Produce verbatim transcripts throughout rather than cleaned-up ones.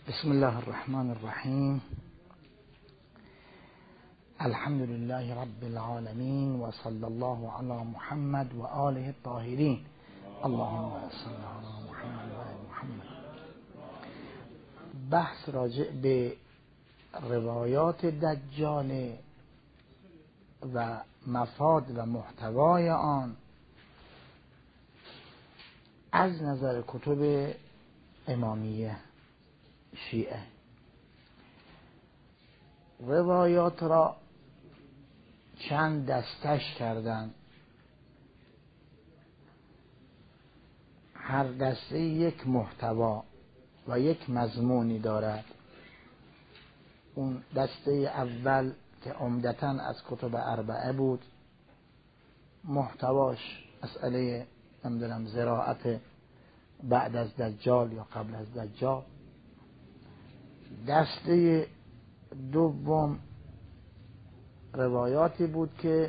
بسم الله الرحمن الرحیم. الحمد لله رب العالمین و صلی الله علی محمد و آله الطاهرین. اللهم صل علی محمد و آل محمد. بحث راجع به روایات دجال و مفاد و محتوای آن از نظر کتب امامیه شیعه. روایات را چند دستش کردن، هر دسته یک محتوا و یک مضمونی دارد. اون دسته اول که عمدتاً از کتب اربعه بود، محتواش مسئله نمیدونم زراعت بعد از دجال یا قبل از دجال. دسته دوم روایاتی بود که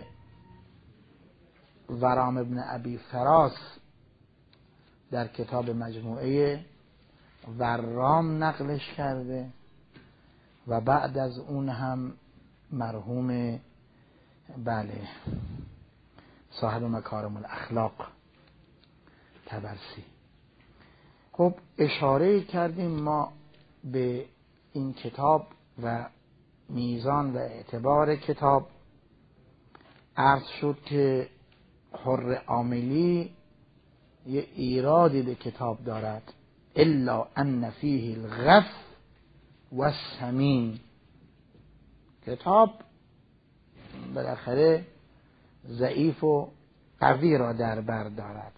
ورام ابن ابی فراس در کتاب مجموعه ورام نقلش کرده و بعد از اون هم مرحوم بله صاحب مکارم الاخلاق طبرسی. خب اشاره کردیم ما به این کتاب و میزان و اعتبار کتاب. عرض شد که حر عاملی یه ایرادی به کتاب دارد، الا ان فیه الغف و السمین. کتاب بالاخره ضعیف و قوی را در بر دارد.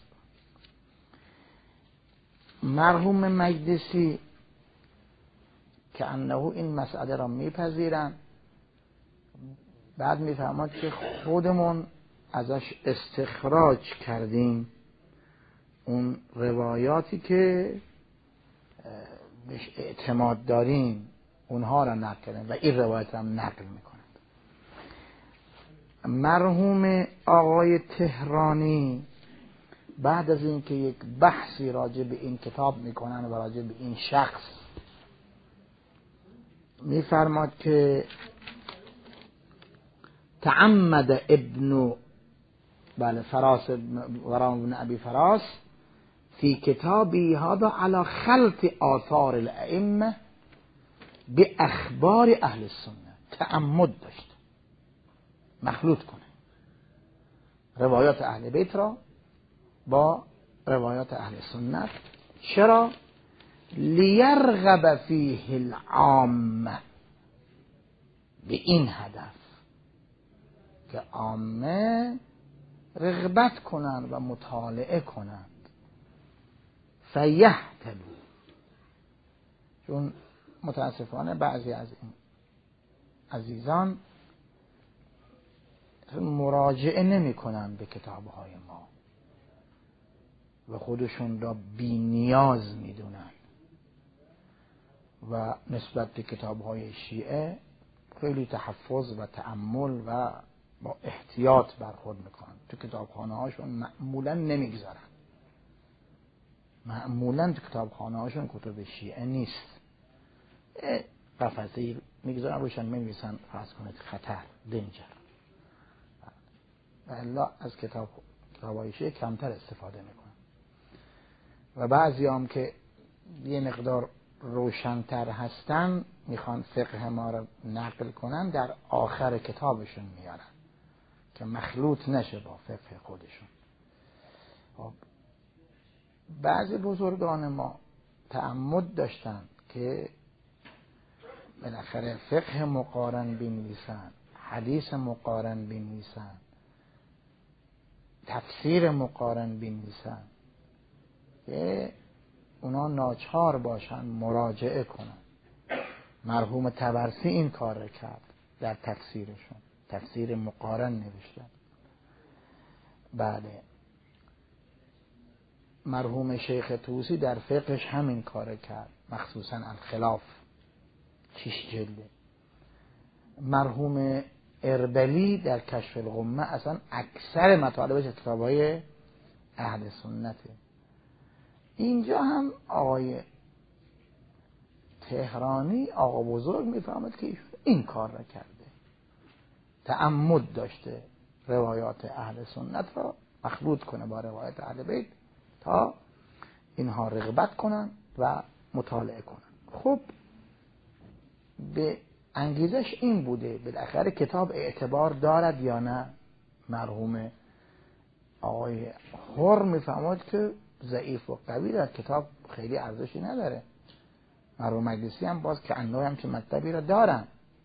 مرحوم مجلسی که انه این مسئله را میپذیرن، بعد میفهمد که خودمون ازش استخراج کردیم اون روایاتی که بهش اعتماد داریم اونها را نقل کردیم و این روایت را هم نقل میکنند. مرحوم آقای تهرانی بعد از اینکه یک بحثی راجع به این کتاب میکنن و راجع به این شخص، میفرماد که تعمد ابن بله فراس ورام ابن ابی فراس فی کتابی هذا على خلط آثار الائمه به اخبار اهل السنه. تعمد داشت مخلوط کنه روایات اهل بیت را با روایات اهل سنت. چرا؟ لیرغب فیه العامه، به این هدف که عامه رغبت کنند و مطالعه کنند. فیهتدوا، چون متاسفانه بعضی از این عزیزان مراجعه نمی کنند به کتابهای ما و خودشون را بی نیاز می دونن و نسبت به کتابهای شیعه خیلی تحفظ و تأمل و با احتیاط برخورد میکنن. تو کتابخانه هاشون معمولا نمیگذارن، معمولا تو کتابخانه هاشون کتب شیعه نیست، قفسه‌ای میگذارن روشن می‌نویسن فرض کنید خطر دنجر، و الا از کتاب کتابهای شیعه کمتر استفاده میکنن. و بعضی هم که یه مقدار روشن‌تر هستن میخوان فقه ما رو نقل کنن، در آخر کتابشون میارن که مخلوط نشه با فقه خودشون. خب بعضی بزرگان ما تعمد داشتن که بالاخره فقه مقارن بنویسن، حدیث مقارن بنویسن، تفسیر مقارن بنویسن که اونا ناچار باشن مراجعه کنن. مرحوم طبرسی این کار را کرد در تفسیرشون، تفسیر مقارن نوشتن. بله مرحوم شیخ طوسی در فقهش همین کار کرد، مخصوصا الخلاف شش جلده. مرحوم اربلی در کشف الغمه اصلا اکثر مطالبش کتابای اهل سنته. اینجا هم آقای تهرانی آقا بزرگ میفهمد که ایشون این کار را کرده، تعمد داشته روایات اهل سنت را مخلوط کنه با روایات اهل بیت تا اینها رغبت کنن و مطالعه کنن. خب به انگیزش این بوده بالاخره کتاب اعتبار دارد یا نه. مرحوم آقای حر میفهمد که ضعیف و قوی در کتاب خیلی ارزشی نداره. مرحوم مجلسی هم باز که اندای هم که مطلبی را دارن.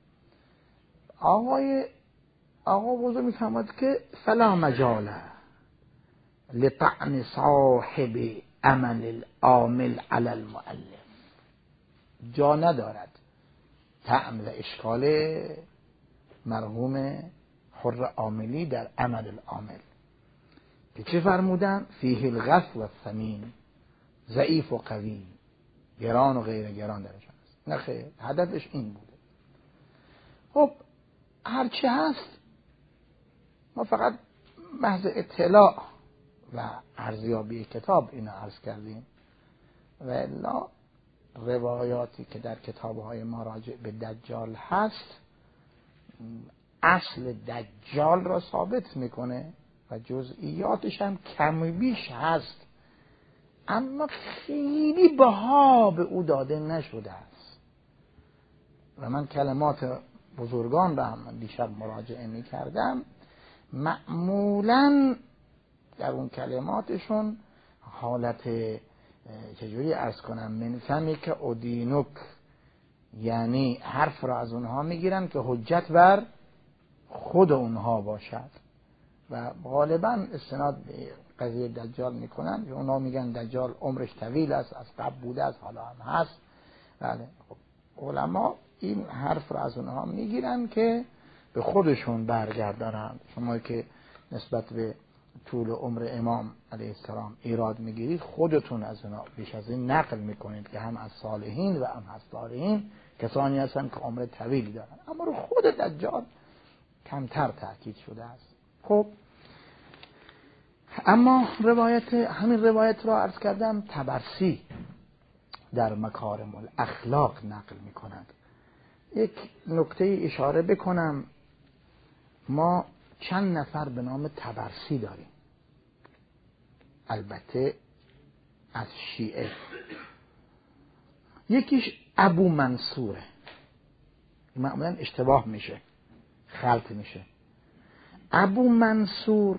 آقای آقا بزرگ میفهمد که فلا مجاله لطعن صاحب عمل العامل علی المؤلف، جا ندارد طعن و اشکال مرحوم حر عاملی در عمل العامل که چه فرمودن؟ فیه الغث و الثمین، ضعیف و قوی، گران و غیر گران درش هست. نه خیر، هدفش این بوده. خب هرچه هست ما فقط محض اطلاع و ارزیابی کتاب اینو عرض کردیم و الا روایاتی که در کتاب‌های ما راجع به دجال هست اصل دجال را ثابت میکنه و جزئیاتش هم کمی بیش هست، اما خیلی بها به او داده نشده است. و من کلمات بزرگان را هم دیشب مراجعه میکردم، معمولاً در اون کلماتشون حالت چجوری عرض کنم من فمی که اودینوک، یعنی حرف را از اونها میگیرن که حجت بر خود اونها باشد و غالبا استناد به قضیه دجال میکنن که اونها میگن دجال عمرش طویل است، از قبل بوده است، حالا هم هست. بله، علما این حرف را از اونها میگیرن که به خودشون برگردانند. شما که نسبت به طول عمر امام علیه السلام ایراد میگیرید، خودتون از اونا بیش از این نقل میکنید که هم از صالحین و هم از صالحین کسانی هستن که عمر طویل دارن، اما رو خود دجال کمتر تأکید شده است. خب اما روایت همین روایت را عرض کردم طبرسی در مکارم الاخلاق نقل میکند. یک نکته اشاره بکنم، ما چند نفر به نام طبرسی داریم، البته از شیعه. یکیش ابو منصوره، معمولا اشتباه میشه، خلط میشه. ابو منصور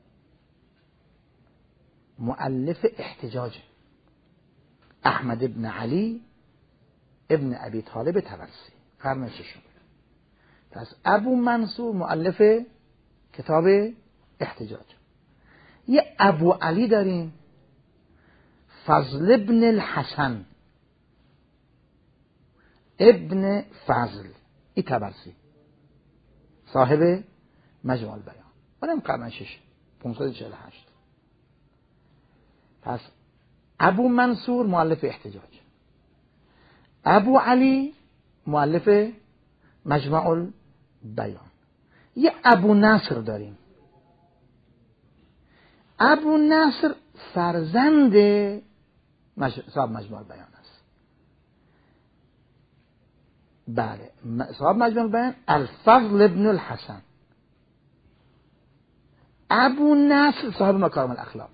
مؤلف احتجاج احمد ابن علی ابن ابی طالب طبرسی، قرن ششم. پس ابو منصور مؤلف کتاب احتجاج. یه ابو علی داریم فضل ابن الحسن ابن فضل، ای طبرسی صاحب مجموع البیان، اونم قرن شش، پانصد و چهل و هشت. پس ابو منصور مؤلف احتجاج، ابو علی مؤلف مجموع البیان. یه ابو نصر داریم. ابو نصر فرزند مج... صاحب مجموع البیان است. بله، صاحب مجموع البیان الفضل ابن الحسن. ابو نصر صاحب مکارم الاخلاق،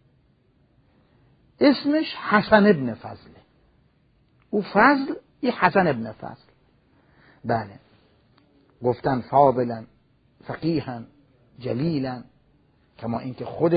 اسمش حسن ابن فضله. او فضل، ای حسن ابن فضل. بله، گفتن فاضلا فقیها جلیلا، کما اینکه خود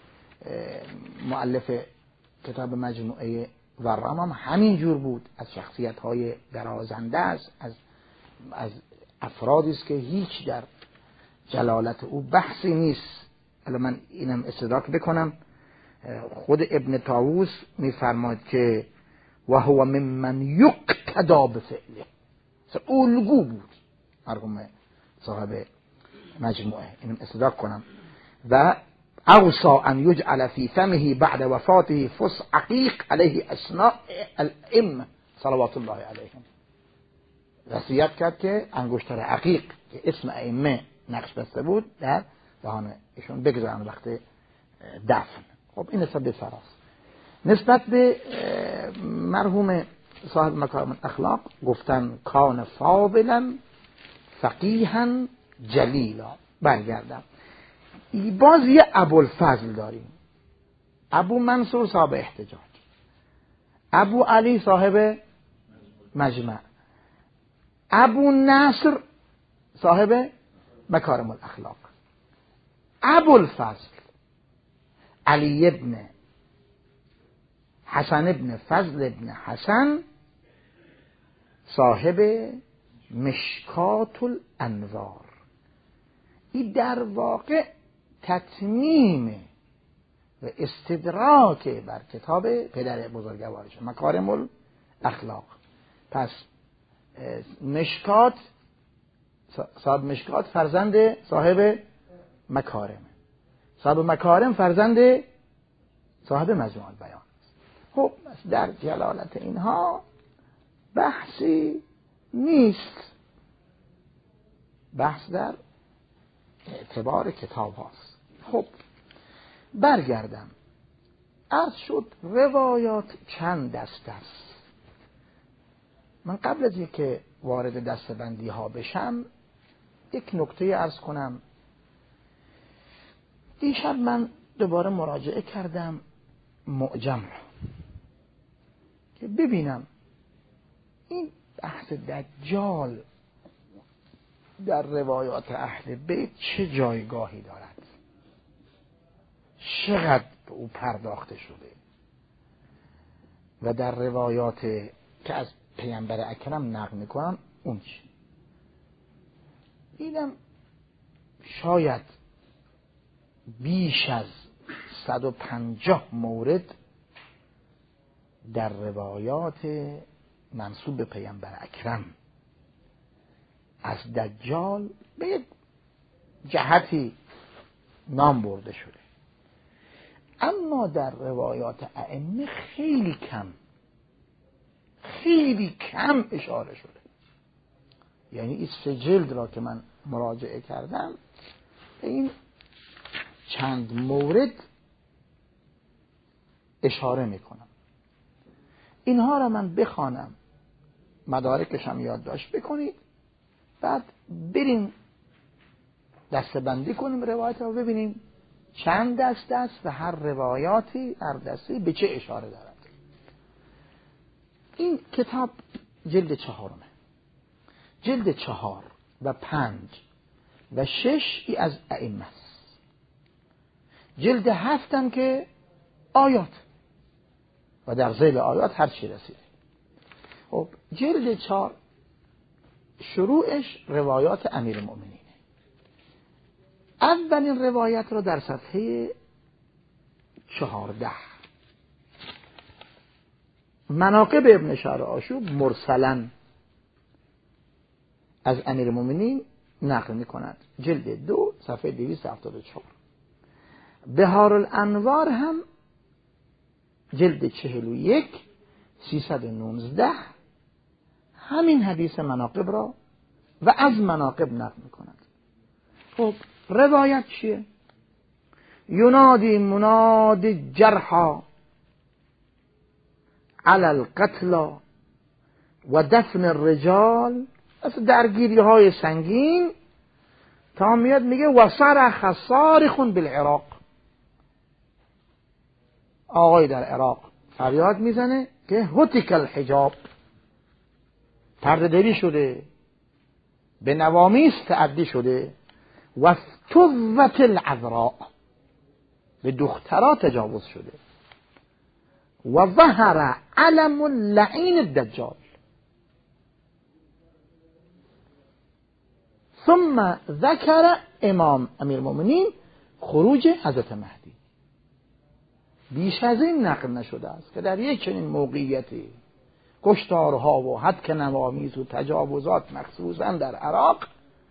مؤلف کتاب مجموعه ورم هم همین جور بود، از شخصیت های برازنده است، از از افرادی است که هیچ در جلالت او بحثی نیست. حالا من اینم استدراک بکنم، خود ابن طاووس میفرماید که و هو ممن یقتدا بفعله، الگو بود مرحوم صاحب مجموعه، اینم استدراک کنم. و اوصا ان یجعل فی فمه بعد وفاته فص عقیق علیه اسناء الائمه صلوات الله علیهم، وصیت کرد که انگشتر عقیق که اسم ائمه نقش بسته بود در دهان ایشون بگذارن وقت دفن. خب این نسبت به فراز. نسبت به مرحوم صاحب مکارم الاخلاق گفتن کان فاضلا فقیها جلیلا. برگردم باز یه ابوالفضل داریم، ابو منصور صاحب احتجاج، ابو علی صاحب مجمع، ابو نصر صاحب مکارم الاخلاق، ابوالفضل علی ابن حسن ابن فضل ابن حسن صاحب مشکات الانوار. این در واقع تتمیم و استدراک بر کتاب پدر بزرگوارش مکارم الاخلاق. پس مشکات صاحب مشکات فرزند صاحب مکارم، صاحب مکارم فرزند صاحب مجموع البیان. خب در جلالت اینها بحثی نیست، بحث در اعتبار کتاب هاست. خب برگردم، عرض شد روایات چند دست است. من قبل از اینکه وارد دسته‌بندی ها بشم یک نکته عرض کنم. دیشب من دوباره مراجعه کردم معجم را که ببینم این بحث دجال در روایات اهل بیت چه جایگاهی دارد، چقدر به او پرداخته شده و در روایات که از پیامبر اکرم نقل میکنم اون چی. دیدم شاید بیش از صد و پنجاه مورد در روایات منسوب به پیامبر اکرم از دجال به یک جهتی نام برده شده، اما در روایات ائمه خیلی کم خیلی کم اشاره شده. یعنی این سه جلد را که من مراجعه کردم به این چند مورد اشاره میکنم. اینها را من بخوانم، مدارکش هم یادداشت بکنید، بعد بریم دسته بندی کنیم روایت را، ببینیم چند دسته است و هر روایاتی هر دسته به چه اشاره دارد. این کتاب جلد چهارمه، جلد چهار و پنج و شش ای از ائمه است، جلد هفتم که آیات و در ذیل آیات هر چی رسیده. خب جلد چهار شروعش روایات امیرالمؤمنین. اولین روایت را در صفحه چهارده مناقب ابن شهر آشوب مرسلا از امیرالمؤمنین نقل می کند، جلد دو صفحه دویست و هفتاد و چهار. بهار الانوار هم جلد چهل و یک سیصد و نوزده همین حدیث مناقب را و از مناقب نقل می کند. خب روایت چیه؟ ینادی مناد جرحا علی القتل و دفن الرجال، از درگیری های سنگین تا میاد میگه و صرخ صارخ بالعراق، آقای در عراق فریاد میزنه که هتک الحجاب، پرده دری شده، به نوامیس تعدی شده، و افتضت العذراء، به دخترها تجاوز شده، و ظهر علم اللعین الدجال، ثم ذکر امام امیرالمؤمنین خروج حضرت مهدی. بیش از این نقل نشده است که در یک چنین موقعیتی کشتارها و هتک نوامیس و تجاوزات مخصوصا در عراق،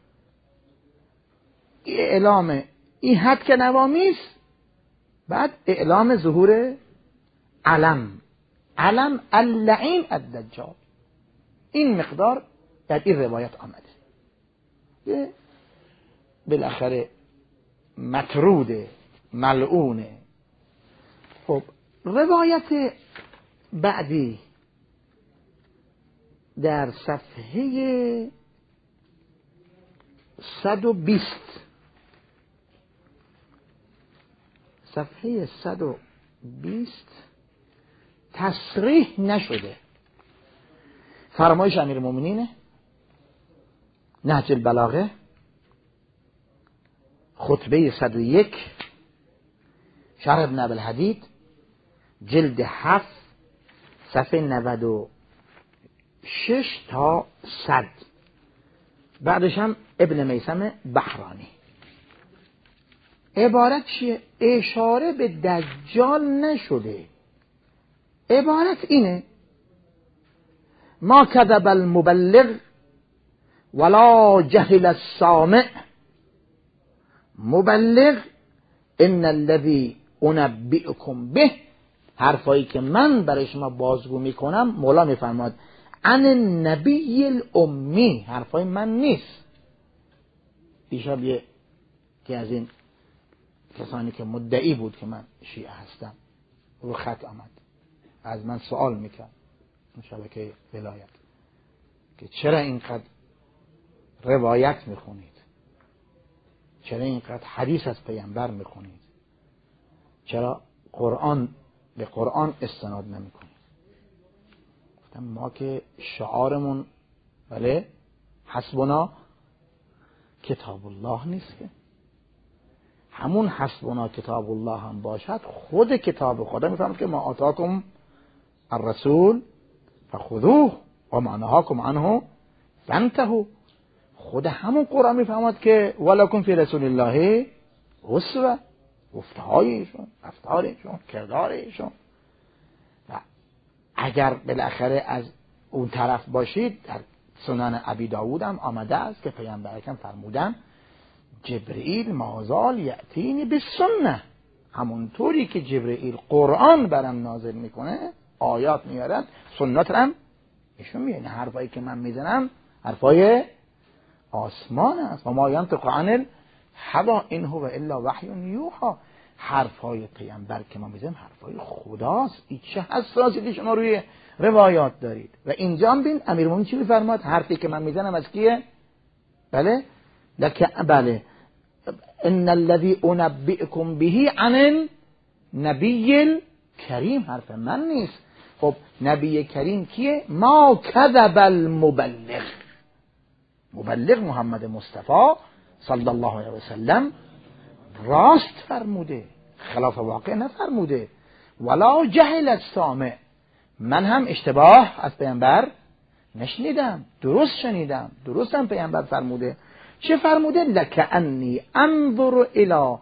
اعلام این هتک نوامیس، بعد اعلام ظهور علم علم اللعین الدجال، این مقدار در این روایت آمده. بالاخره مطرود ملعونه. خب روایت بعدی در صفحه صد و بیست صفحه صد و بیست تصریح نشده. فرمایش امیرالمومنین نهج البلاغه خطبه صد و یک شرح ابن ابوالحدید جلد هفت صفحه نود و شش تا صد. بعدش هم ابن میثم بحرانی. عبارت چیه؟ اشاره به دجال نشده. عبارت اینه: ما کذب المبلغ ولا جهل السامع. مبلغ ان الذی انبئکم به، حرفایی که من برای شما بازگو میکنم، مولا میفرماد عن النبی الامی، حرفای من نیست. دیشب یه که از این کسانی که مدعی بود که من شیعه هستم رو خط آمد، از من سوال میکرد اون شبکه ولایت که چرا اینقدر روایت میخونید، چرا اینقدر حدیث از پیامبر میخونید، چرا قرآن به قرآن استناد نمیکنید. گفتم ما که شعارمون بله حسبنا کتاب الله نیست که. همون حسبنا کتاب الله هم باشد، خود کتاب خدا میفهمد که ما آتاکم الرسول فخذوه و ما نهاکم عنه فانتهوا. خود همون قرآن میفهمد که ولکم فی رسول الله اسوه، گفتهایشون، رفتارشون، کردارشون. و اگر بالاخره از اون طرف باشید، در سنن ابی داود هم آمده است که پیامبر اکرم فرمودن جبرئیل مازال یأتینی بالسنه، همونطوری که جبرئیل قرآن برام نازل میکنه، آیات میارد، سنت هم ایشون میاد. حرفایی که من میزنم حرفای آسمان است. و ما ینطق عن الهوی ان هو الا وحی یوحی. حرفای پیامبر که ما میزنیم حرفای خداست. این چه حساسیتی شما روی روایات دارید. و اینجا هم بین امیرالمومنین چی میفرماد؟ حرفی که من میزنم از کیه؟ بله لکه بله ان الذی انبئکم به عن النبی الکریم، حرف من نیست. خب نبی کریم کیه؟ ما کذب المبلغ. مبلغ محمد مصطفی صلی الله علیه و سلم راست فرموده، خلاف واقع نفرموده. ولا جهل السامع، من هم اشتباه از پیامبر نشنیدم، درست شنیدم، درست هم پیامبر فرموده. چه فرموده؟ لکانی انظر الی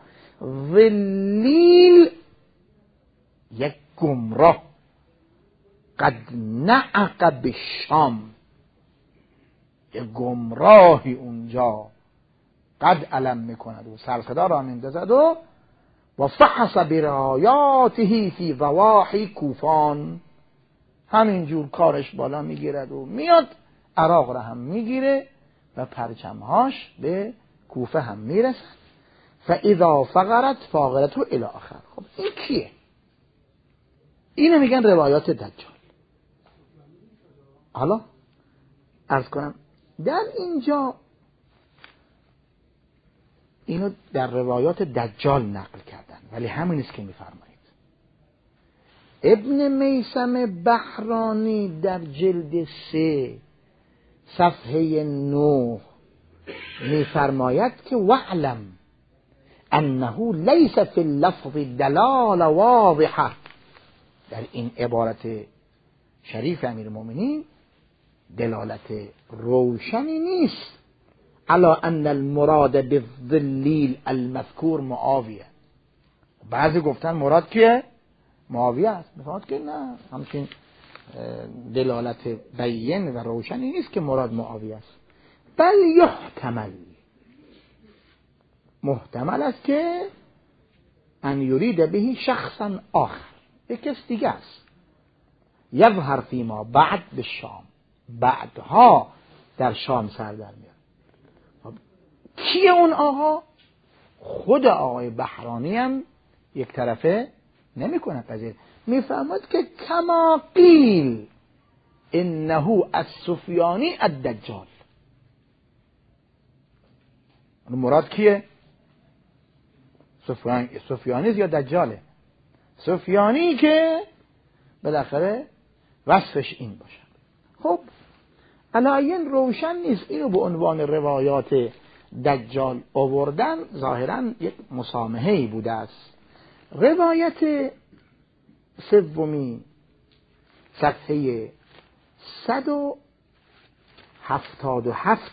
ظلیل یک گمراه قد نعق بالشام. یک گمراهی اونجا قد علم میکند و سرصدا را میندازد و و فحص برایاته فی ضواحی کوفان، همینجور کارش بالا میگیرد و میاد عراق را هم میگیره و پرچمهاش به کوفه هم میرسد. فاذا فقرت فاقرته الی آخر. خب این کیه؟ اینو میگن روایات دجال. حالا عرض کنم در اینجا اینو در روایات دجال نقل کردن، ولی همین است که میفرمایید. ابن میثم بحرانی در جلد سه صفحه نه میفرماید که وعلم انه لیس فی اللفظ دلال واضحه. در این عبارت شریف امیرالمومنین دلالت روشنی نیست علی ان المراد بالظلیل المذکور معاویه. بعضی گفتن مراد کیه؟ معاویه است. میفهمد که نه، همچین دلالت بیین و روشنی نیست که مراد معاویه است. بل یحتمل، محتمل است که ان یرید به شخصا آخر، یک کس دیگه است. یظهر فیما بعد به شام، بعدها در شام سر در میاد. کیه اون آقا؟ خود آقای بحرانی هم یک طرفه نمی کنه پذیر. میفهمد که کما قیل انه السفیانی الدجال. مراد کیه؟ سفیان سفیانی یا دجاله؟ سفیانی که بالاخره وصفش این باشه. خب علایین روشن نیست اینو به عنوان روایات دجال آوردن، ظاهرا یک مسامحه‌ای بوده است. روایت سومی صفحه صد و هفتاد و هفت،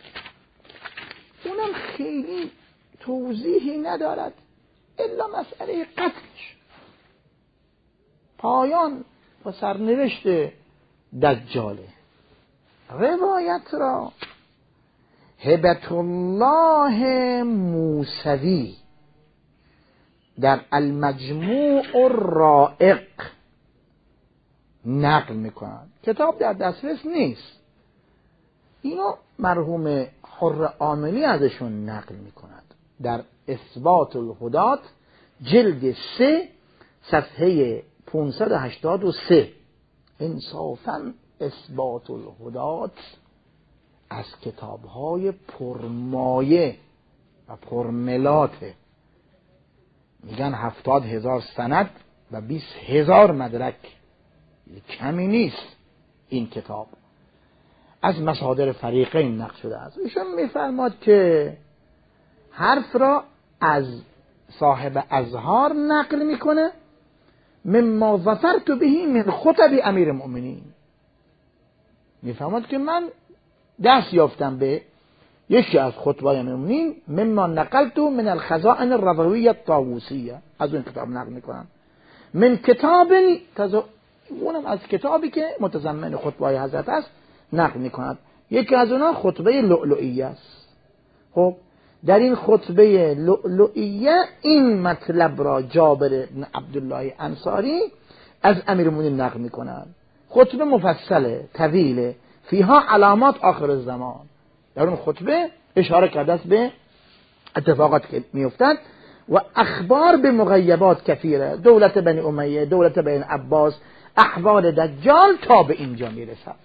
اونم خیلی توضیحی ندارد الا مسئله قتلش، پایان و سرنوشت دجاله. روایت را هبت الله موسوی در المجموع الرائق نقل میکنند. کتاب در دسترس نیست، اینو مرحوم حر عاملی ازشون نقل میکند در اثبات الهدات جلد سه صفحه پانصد و هشتاد و سه. انصافاً اثبات الهدات از کتاب‌های پرمایه و پرملاته. میگن هفتاد هزار سند و بیست هزار مدرک، کمی نیست. این کتاب از مصادر فریقین نقل شده است. ایشون میفرماد که حرف را از صاحب ازهار نقل میکنه، مما ظفرت به من خطب امیر المؤمنین. میفرماد که من دست یافتم به یکی از خطبای امیر المؤمنین، مما نقلت من الخزائن الرضویه الطاووسیه، از اون کتاب نقل میکنم. من کتاب تز... اونم از کتابی که متضمن خطبای حضرت است نقل میکند. یکی از اونها خطبه لؤلؤیه است. خب در این خطبه لؤلؤیه این مطلب را جابر بن عبدالله انصاری از امیر المؤمنین نقل میکنند. خطبه مفصله، طویله، فیها علامات آخر الزمان. در اون خطبه اشاره کرده است به اتفاقات که میافتد و اخبار به مغیبات کثیره، دولت بنی امیه، دولت بنی عباس، احوال دجال تا به اینجا میرسد.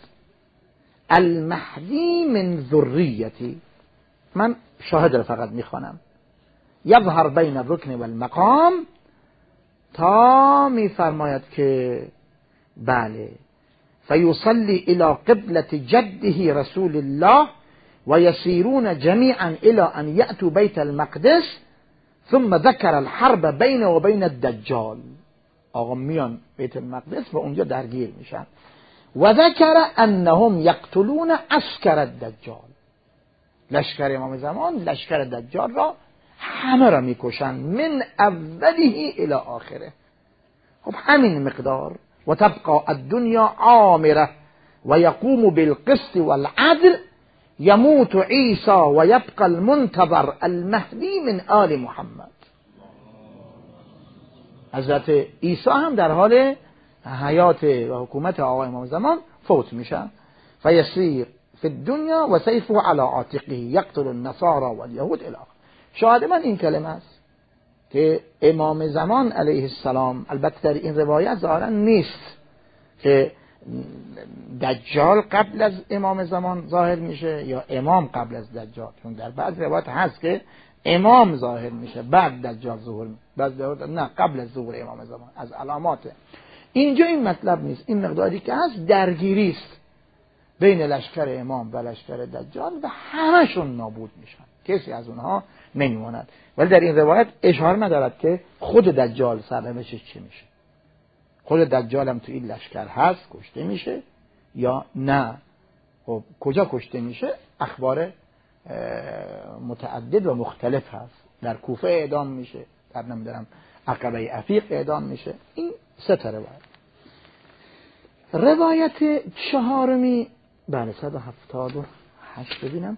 المهدی من ذریتی، من شاهد را فقط میخوانم، یظهر بین الرکن و المقام، تا میفرماید که بله فیصلی الى قبلة جده رسول الله و یسیرون جمیعا الى ان یأتوا بیت المقدس ثم ذکر الحرب بین و بین الدجال. آقا میان بیت المقدس و اونجا درگیر میشن. و ذکر انهم یقتلون عسکر الدجال، لشکر امام زمان لشکر دجال را همه را میکشن، من اوله الى آخره. خب همین مقدار. و تبقى الدنیا عامره و یقوم بالقسط والعدل، یموت عیسی و یبقى المنتظر المهدی من آل محمد. حضرت عیسی هم در حال حیات و حکومت آقای امام زمان فوت میشن. فیسیر فی الدنیا و سیفه علی عاتقه یقتل النصارى والیهود الی آخر. شاهد من این کلمه است که امام زمان علیه السلام، البته در این روایت ظاهرا نیست که دجال قبل از امام زمان ظاهر میشه یا امام قبل از دجال، چون در بعض روایات هست که امام ظاهر میشه بعد دجال ظهور میشه، بعض روایات نه قبل از ظهور امام زمان. از علاماته. اینجا این مطلب نیست. این مقداری که هست درگیری است بین لشکر امام و لشکر دجال و همشون نابود میشن، کسی از اونها نمیماند. ولی در این روایت اشاره ندارد که خود دجال سرنوشتش چی میشه. خود دجال هم تو این لشکر هست، کشته میشه یا نه. خب کجا کشته میشه؟ اخبار متعدد و مختلف هست. در کوفه اعدام میشه، در نمیدونم عقبه عفیق اعدام میشه. این سه تا روایت. روایت چهارمی بله صد و هفتاد و هشت ببینم.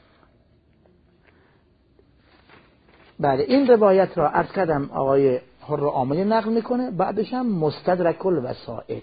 بله این روایت را عرض کردم آقای حر عاملی نقل میکنه، بعدش هم مستدرک الوسائل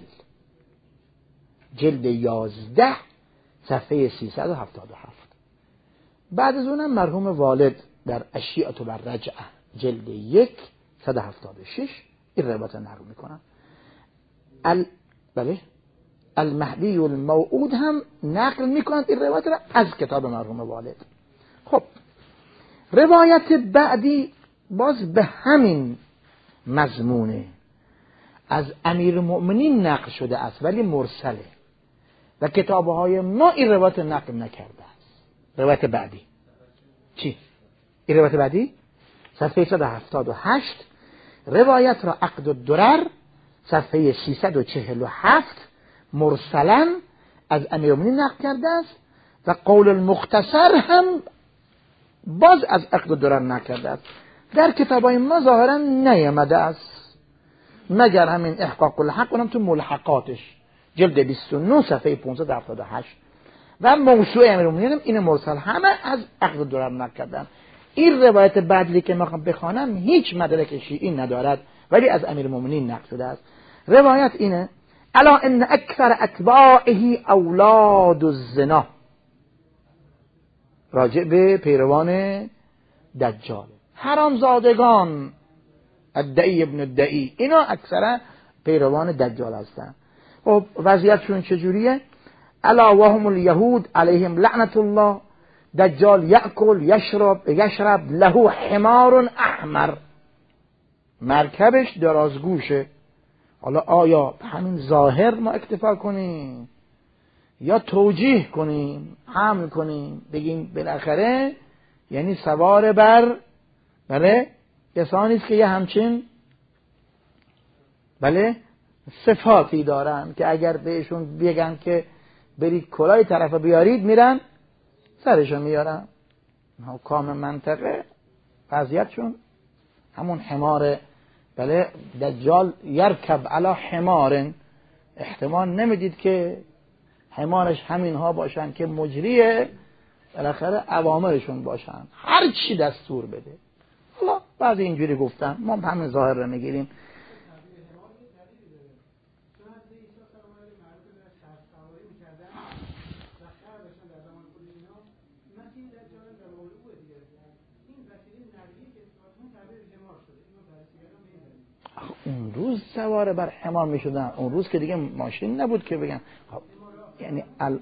جلد یازده صفحه سیصد و هفتاد و هفت. بعد از اونم مرحوم والد در اشیعة بالرجعه جلد یک صد و هفتاد و شش این روایت نقل میکنن. ال... بله المهدی الموعود هم نقل میکنند این روایت را از کتاب مرحوم والد. خب روایت بعدی باز به همین مضمونه، از امیرالمؤمنین نقل شده است ولی مرسله و کتابهای ما این روایت نقل نکرده است. روایت بعدی چی؟ این روایت بعدی صفحه صد و هفتاد و هشت، روایت را عقد الدرر صفحه سیصد و چهل و هفت مرسلا از امیرالمؤمنین نقل کرده است و قول المختصر هم باز از عقد الدرر نقل کرده است. در کتابای ما ظاهرا نیامده است مگر همین احقاق الحق، اونم تو ملحقاتش جلد بیست و نه صفحه پانصد و هفتاد و هشت و موسوعه امیرالمؤمنین این مرسل همه از عقد الدرر نقل کردن. این روایت بعدی که میخوام بخوانم هیچ مدرک شیعی ندارد ولی از امیرالمؤمنین نقل شده است. روایت اینه: الا ان اکثر اتباعه اولاد الزنا، راجع به پیروان دجال، حرامزادگان، ادعی ابن ادعی، اینا اکثرا پیروان دجال هستن. خب وضعیتشون چجوریه؟ الا وهم الیهود علیهم لعنت الله، دجال یأکل یشرب یشرب له حمار احمر، مرکبش درازگوشه. حالا آیا همین ظاهر ما اکتفا کنیم یا توجیه کنیم، حمل کنیم، بگیم بالاخره یعنی سوار بر بله کسانی است که یه همچین بله صفاتی دارن که اگر بهشون بگن که برید کلاه طرف بیارید میرن سرشو میارن. حکام منطقه وضعیتشون همون حمار بله دجال یرکب علی حمار، احتمال نمیدید که حمارش همین ها باشن که مجریه بالاخره اوامرشون باشن، هر چی دستور بده. حالا بعضی اینجوری گفتن، ما همین ظاهر رو میگیریم. اون روز سوار بر حمار می شدن، اون روز که دیگه ماشین نبود که بگن خب یعنی ال...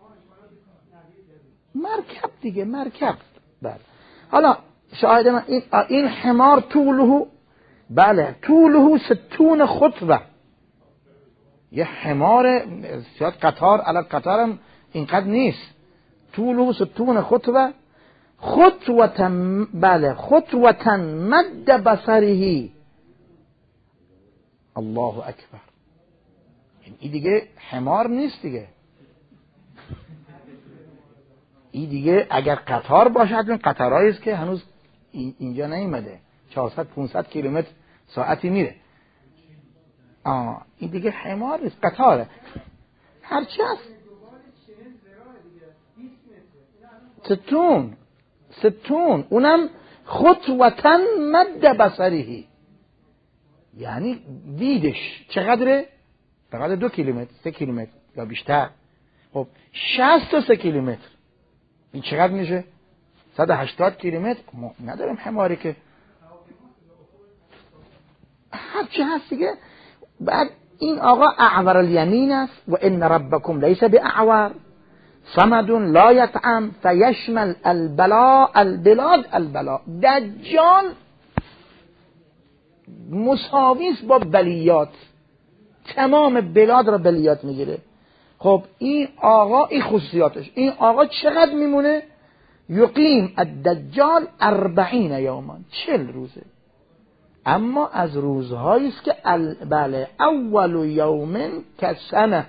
مرکب دیگه مرکب. بله حالا شاهد من این این حمار طوله بله طوله ستون خطوه، یه حمار زیاد قطار علی قطار هم اینقدر نیست، طوله ستون خطوه خطوة بله خطوة مد بصره، الله اکبر. این دیگه حمار نیست دیگه، این دیگه اگر قطار باشد، این قطارهایی است که هنوز اینجا نیومده، چهارصد پانصد کیلومتر ساعتی میره. آه این دیگه حمار نیست، قطاره. هرچی هست ستون ستون اونم خطوة مد بصره، یعنی دیدش چقدره؟ فقط دو کیلومتر سه کیلومتر یا بیشتر. خب شصت تا سه کیلومتر این چقدر میشه؟ صد و هشتاد کیلومتر. ما نداریم حماری که هرچی هست دیگه. بعد این آقا اعور الیمین است و ان ربکم لیس باعور صمد لا یطعم فیشمل البلاء البلاد البلاء. دجال مساوی است با بلیات، تمام بلاد را بلیات میگیره. خب این آقا این خصوصیاتش، این آقا چقدر میمونه؟ یقیم الدجال اربعین یوما، چل روزه. اما از روزهایی است که بله اول یوم کسنه،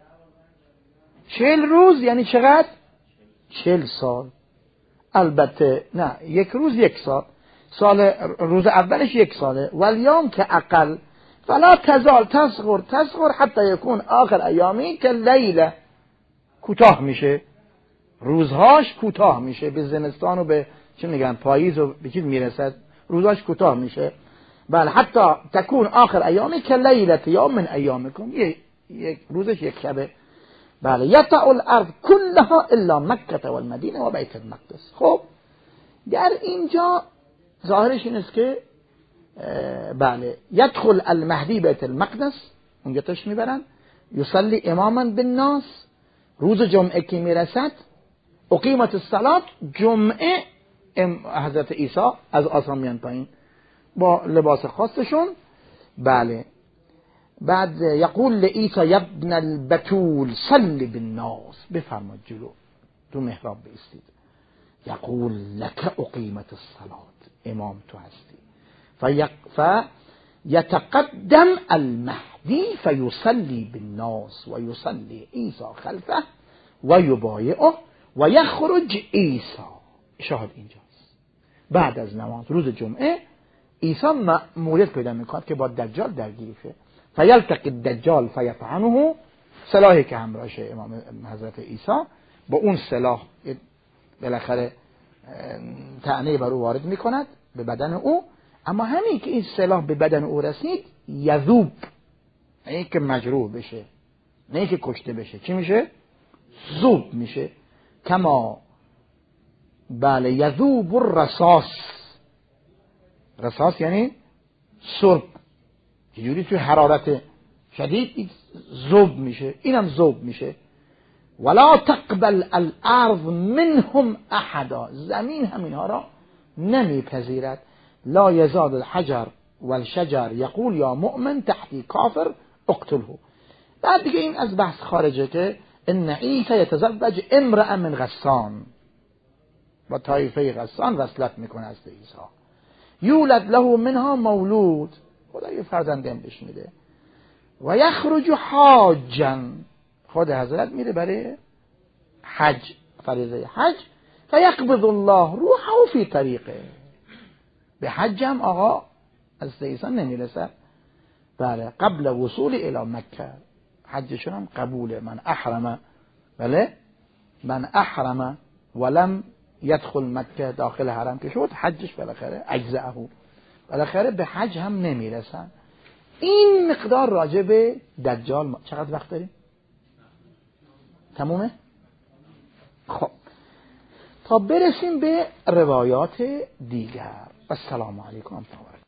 چل روز یعنی چقدر؟ چل سال. البته نه یک روز یک سال، سال روز اولش یک ساله. والیوم که اقل فلا تزال تصغر تصغر حتی یکون آخر ایامی که لیله، کوتاه میشه روزهاش، کوتاه میشه به زمستان و به چه میگن پاییز و به چیز میرسد، روزهاش کوتاه میشه. بله حتی تکون آخر ایامی که لیله یوم من ایامکم، یک روزش یک شبه. بله یطع الارض كلها الا مکه و المدینه و بیت المقدس. خب در اینجا ظاهرش این است که بله یدخل المهدی بیت المقدس، اونجا تش میبرن، یصلی اماما بالناس، روز جمعه که میرسد اقیمت الصلاة، جمعه حضرت عیسی از آسمان میان پایین با لباس خاصشون. بله. بعد یقول لعیسی یا ابن البتول صلی بالناس، بفرماد جلو تو محراب بایستید. یقول لک اقیمت الصلاة، امام تو هستی. فیتقدم المهدی فیصلی بالناس و یصلی عیسی خلفه و یبایعه و یخرج عیسی. شاهد اینجاست. بعد از نماز روز جمعه عیسی مأموریت پیدا میکند که با دجال درگیری شه. فیلتقی الدجال فیطعنه، سلاحی که همراهشه امام حضرت عیسی، با اون سلاح بالاخره طعنه بر او وارد میکند به بدن او. اما همین که این سلاح به بدن او رسید یذوب، نه که مجروح بشه، نه که کشته بشه، چی میشه؟ ذوب میشه. کما بله یذوب الرصاص، رصاص یعنی سرب، چجوری توی حرارت شدید ذوب میشه، اینم ذوب میشه. ولا تقبل الارض منهم احدا، زمین همینها را نمیپذیرد. لا یزال الحجر والشجر یقول یا مؤمن تحتی کافر اقتله. بعد دیگه این از بحث خارجه که ان عیسی یتزوج امرأ من غسان، با طایفه غسان وصلت میکنه از عیسی. یولد له منها مولود، خدا یه فرزند بهش میده. و یخرج حاجا، خود حضرت میره برای حج، فریضه حج. فیقبض الله روحه فی طریقه، به حج هم آقا از عیسی نمیرسه. بله قبل وصول الی مکه، حجشون هم قبوله. من احرم، بله من احرم ولم یدخل مکه، داخل حرم که شد حجش بالاخره اجزعه، بالاخره به حج هم نمیرسن. این مقدار راجع به دجال. چقدر وقت داریم؟ تمومه؟ خب تا برسیم به روایات دیگر. السلام علیکم.